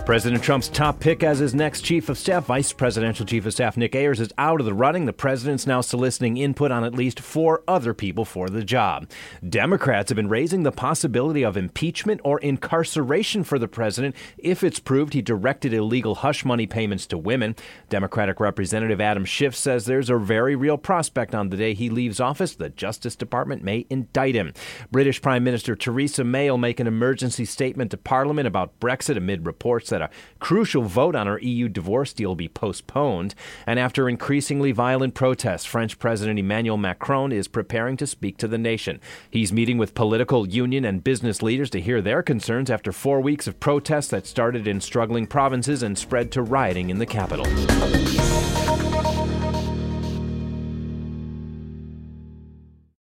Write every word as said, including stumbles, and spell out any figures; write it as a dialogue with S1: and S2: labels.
S1: President Trump's top pick as his next chief of staff, Vice Presidential Chief of Staff Nick Ayers, is out of the running. The president's now soliciting input on at least four other people for the job. Democrats have been raising the possibility of impeachment or incarceration for the president if it's proved he directed illegal hush money payments to women. Democratic Representative Adam Schiff says there's a very real prospect on the day he leaves office the Justice Department may indict him. British Prime Minister Theresa May will make an emergency statement to Parliament about Brexit amid reports that a crucial vote on her E U divorce deal will be postponed. And after increasingly violent protests, French President Emmanuel Macron is preparing to speak to the nation. He's meeting with political, union, and business leaders to hear their concerns after four weeks of protests that started in struggling provinces and spread to rioting in the capital.